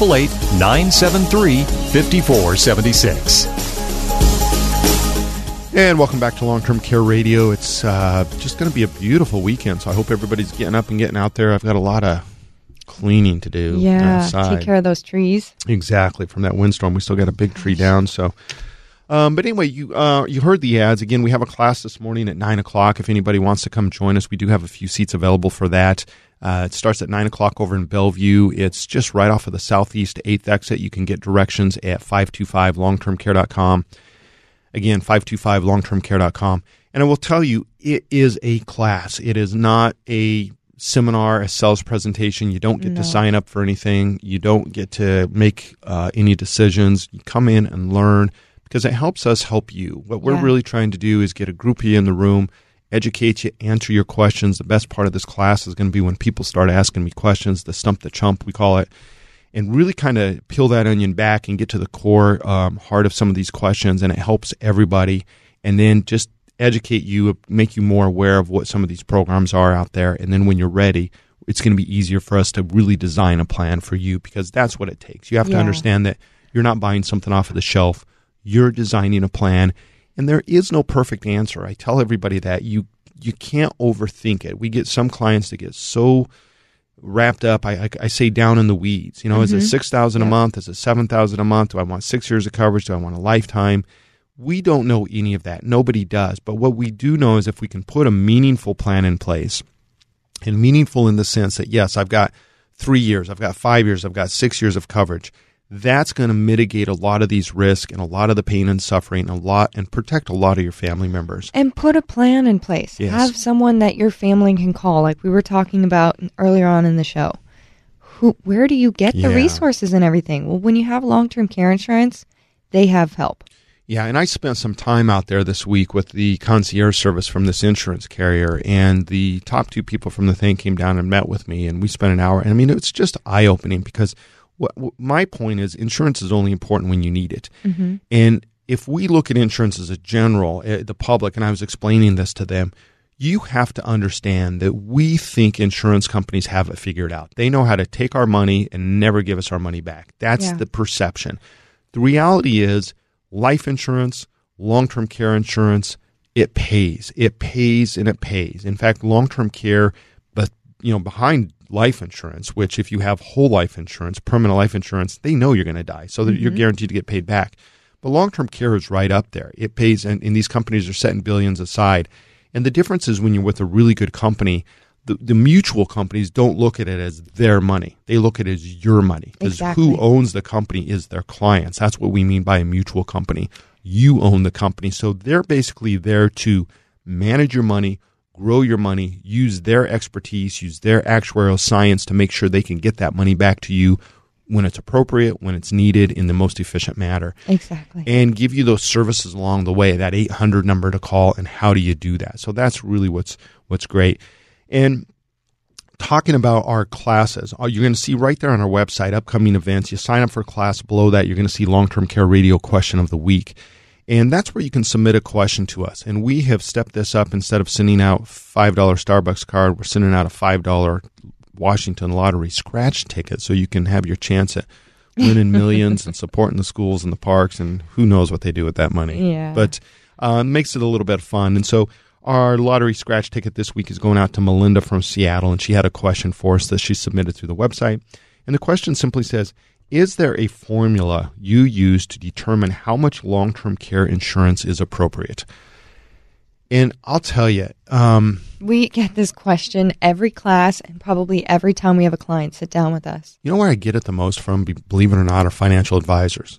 1-888-973-5476. And welcome back to Long-Term Care Radio. It's just going to be a beautiful weekend, so I hope everybody's getting up and getting out there. I've got a lot of cleaning to do. Yeah, outside. take care of those trees. Exactly. From that windstorm, we still got a big tree down. So, but anyway, you heard the ads. Again, we have a class this morning at 9 o'clock. If anybody wants to come join us, we do have a few seats available for that. It starts at 9 o'clock over in Bellevue. It's just right off of the Southeast 8th exit. You can get directions at 525longtermcare.com. Again, 525longtermcare.com. And I will tell you, it is a class. It is not a seminar, a sales presentation. You don't get to sign up for anything. You don't get to make any decisions. You come in and learn because it helps us help you. What we're really trying to do is get a group of you in the room, educate you, answer your questions. The best part of this class is going to be when people start asking me questions, the stump the chump, we call it. and really kind of peel that onion back and get to the core heart of some of these questions, and it helps everybody. And then just educate you, make you more aware of what some of these programs are out there. And then when you're ready, it's going to be easier for us to really design a plan for you, because that's what it takes. You have to understand that you're not buying something off of the shelf. You're designing a plan, and there is no perfect answer. I tell everybody that you can't overthink it. We get some clients that get so wrapped up. I say down in the weeds. Is it $6,000 a month? Is it $7,000 a month? Do I want 6 years of coverage? Do I want a lifetime? We don't know any of that. Nobody does. But what we do know is if we can put a meaningful plan in place, and meaningful in the sense that, yes, I've got 3 years, I've got 5 years, I've got 6 years of coverage, that's going to mitigate a lot of these risks and a lot of the pain and suffering and protect a lot of your family members. And put a plan in place. Yes. Have someone that your family can call, like we were talking about earlier on in the show. Where do you get the resources and everything? Well, when you have long-term care insurance, they have help. Yeah, and I spent some time out there this week with the concierge service from this insurance carrier, and the top two people from the thing came down and met with me, and we spent an hour. And I mean, it's just eye-opening, because my point is insurance is only important when you need it. Mm-hmm. And if we look at insurance as a general, the public, and I was explaining this to them, you have to understand that we think insurance companies have it figured out. They know how to take our money and never give us our money back. That's the perception. The reality is, life insurance, long-term care insurance, it pays. It pays and it pays. In fact, long-term care, but behind life insurance, which if you have whole life insurance, permanent life insurance, they know you're going to die, so that you're guaranteed to get paid back. But long-term care is right up there. It pays, and these companies are setting billions aside. And the difference is when you're with a really good company, the mutual companies don't look at it as their money. They look at it as your money. Because who owns the company is their clients. That's what we mean by a mutual company. You own the company. So they're basically there to manage your money, grow your money, use their expertise, use their actuarial science to make sure they can get that money back to you when it's appropriate, when it's needed, in the most efficient manner. Exactly. And give you those services along the way, that 800 number to call, and how do you do that? So that's really what's great. And talking about our classes, you're going to see right there on our website, upcoming events. You sign up for a class. Below that, you're going to see Long-Term Care Radio Question of the Week. And that's where you can submit a question to us. And we have stepped this up. Instead of sending out $5 Starbucks card, we're sending out a $5 Washington Lottery scratch ticket, so you can have your chance at winning millions and supporting the schools and the parks, and who knows what they do with that money. Yeah. But it makes it a little bit of fun. And so our lottery scratch ticket this week is going out to Melinda from Seattle, and she had a question for us that she submitted through the website. And the question simply says, is there a formula you use to determine how much long-term care insurance is appropriate? And I'll tell you, we get this question every class, and probably every time we have a client sit down with us. You know where I get it the most from, believe it or not, are financial advisors.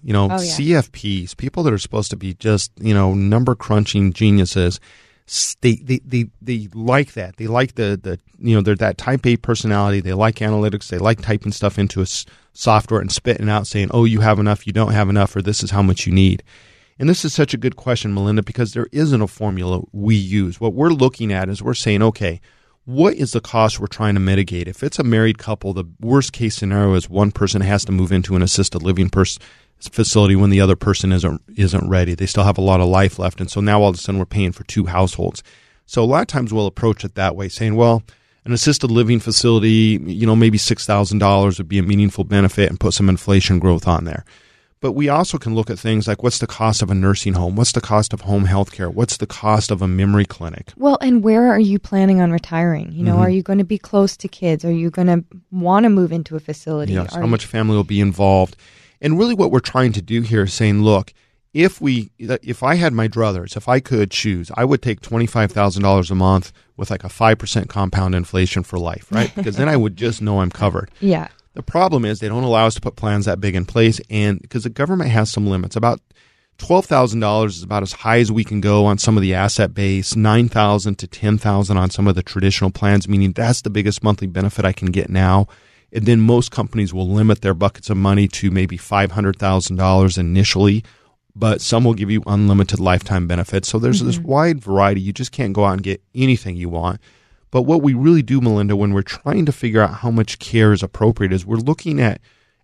CFPs, people that are supposed to be just, number crunching geniuses. They like that. They like the they're that type A personality. They like analytics. They like typing stuff into a software and spitting out saying, oh, you have enough, you don't have enough, or this is how much you need. And this is such a good question, Melinda, because there isn't a formula we use. What we're looking at is we're saying, okay, what is the cost we're trying to mitigate? If it's a married couple, the worst case scenario is one person has to move into an assisted living facility when the other person isn't ready. They still have a lot of life left. And so now all of a sudden we're paying for two households. So a lot of times we'll approach it that way, saying, well, an assisted living facility, maybe $6,000 would be a meaningful benefit, and put some inflation growth on there. But we also can look at things like, what's the cost of a nursing home? What's the cost of home health care? What's the cost of a memory clinic? Well, and where are you planning on retiring? Are you going to be close to kids? Are you going to want to move into a facility? Yes, how much family will be involved? And really what we're trying to do here is saying, look, if I had my druthers, if I could choose, I would take $25,000 a month with like a 5% compound inflation for life, right? Because then I would just know I'm covered. Yeah. The problem is they don't allow us to put plans that big in place, and because the government has some limits. About $12,000 is about as high as we can go on some of the asset base, $9,000 to $10,000 on some of the traditional plans, meaning that's the biggest monthly benefit I can get now. And then most companies will limit their buckets of money to maybe $500,000 initially, but some will give you unlimited lifetime benefits. So there's this wide variety. You just can't go out and get anything you want. But what we really do, Melinda, when we're trying to figure out how much care is appropriate, is we're looking at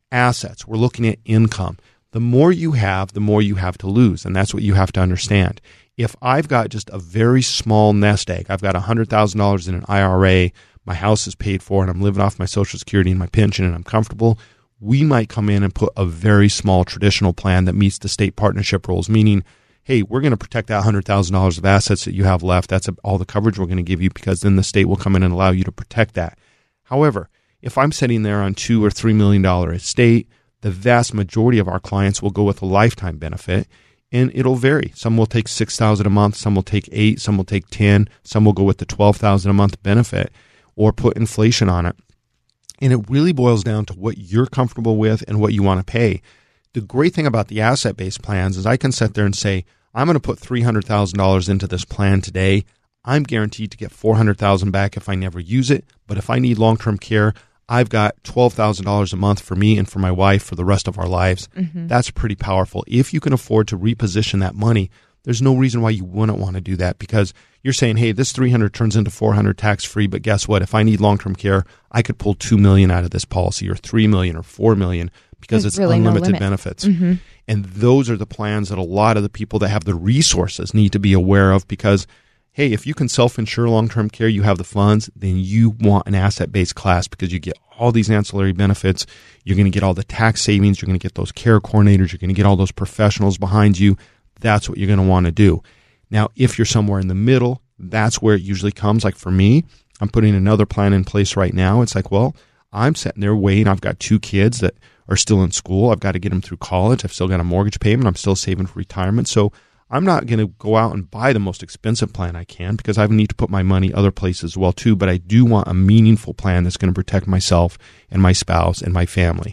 assets. We're looking at income. The more you have, the more you have to lose. And that's what you have to understand. If I've got just a very small nest egg, I've got $100,000 in an IRA, my house is paid for, and I'm living off my Social Security and my pension, and I'm comfortable, we might come in and put a very small traditional plan that meets the state partnership rules, meaning, hey, we're going to protect that $100,000 of assets that you have left. That's all the coverage we're going to give you, because then the state will come in and allow you to protect that. However, if I'm sitting there on $2 or $3 million estate, the vast majority of our clients will go with a lifetime benefit, and it'll vary. Some will take $6,000 a month, some will take $8,000, some will take $10,000, some will go with the $12,000 a month benefit or put inflation on it. And it really boils down to what you're comfortable with and what you want to pay. The great thing about the asset-based plans is I can sit there and say, I'm going to put $300,000 into this plan today. I'm guaranteed to get $400,000 back if I never use it. But if I need long-term care, I've got $12,000 a month for me and for my wife for the rest of our lives. Mm-hmm. That's pretty powerful. If you can afford to reposition that money, there's no reason why you wouldn't want to do that, because you're saying, hey, this $300,000 turns into $400,000 tax-free, but guess what? If I need long-term care, I could pull $2 million out of this policy, or $3 million, or $4 million, because it's really unlimited benefits. Mm-hmm. And those are the plans that a lot of the people that have the resources need to be aware of, because, hey, if you can self-insure long-term care, you have the funds, then you want an asset-based class, because you get all these ancillary benefits. You're going to get all the tax savings. You're going to get those care coordinators. You're going to get all those professionals behind you. That's what you're going to want to do. Now, if you're somewhere in the middle, that's where it usually comes. Like for me, I'm putting another plan in place right now. It's like, well, I'm sitting there waiting. I've got 2 kids that are still in school. I've got to get them through college. I've still got a mortgage payment. I'm still saving for retirement. So I'm not going to go out and buy the most expensive plan I can, because I need to put my money other places as well too. But I do want a meaningful plan that's going to protect myself and my spouse and my family.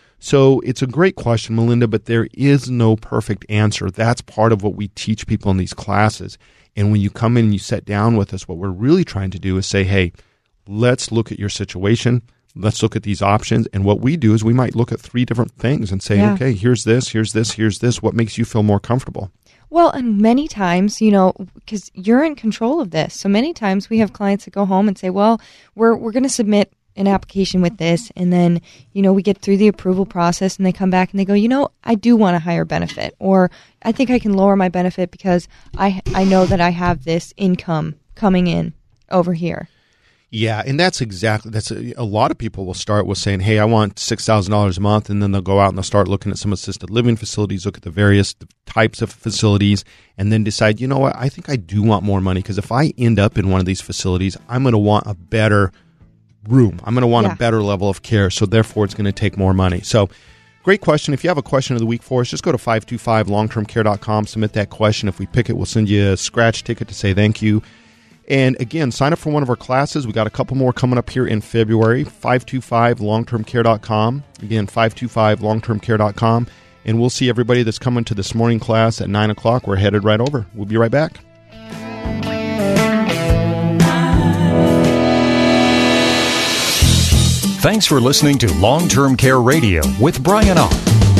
So it's a great question, Melinda, but there is no perfect answer. That's part of what we teach people in these classes. And when you come in and you sit down with us, what we're really trying to do is say, hey, let's look at your situation. Let's look at these options. And what we do is we might look at 3 different things and say, okay, here's this, here's this, here's this. What makes you feel more comfortable? Well, and many times, because you're in control of this. So many times we have clients that go home and say, well, we're going to submit an application with this, and then we get through the approval process, and they come back and they go, I do want a higher benefit, or I think I can lower my benefit because I know that I have this income coming in over here. Yeah, and that's a lot of people will start with saying, hey, I want $6,000 a month, and then they'll go out and they'll start looking at some assisted living facilities, look at the various types of facilities, and then decide, you know what, I think I do want more money, because if I end up in one of these facilities, I'm going to want a better room. I'm going to want a better level of care, so therefore it's going to take more money. So great question. If you have a question of the week for us, just go to 525longtermcare.com, submit that question. If we pick it, we'll send you a scratch ticket to say thank you. And again, sign up for one of our classes. We got a couple more coming up here in February. 525longtermcare.com. Again, 525longtermcare.com. And we'll see everybody that's coming to this morning class at 9 o'clock. We're headed right over. We'll be right back. Thanks for listening to Long-Term Care Radio with Brian Ott.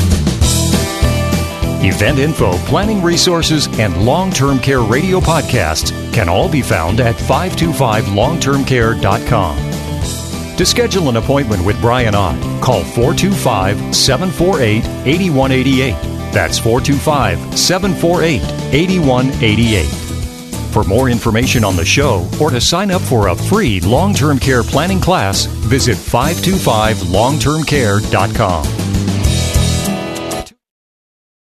Event info, planning resources, and long-term care radio podcasts can all be found at 525longtermcare.com. To schedule an appointment with Brian Ott, call 425-748-8188. That's 425-748-8188. For more information on the show or to sign up for a free long-term care planning class, visit 525longtermcare.com.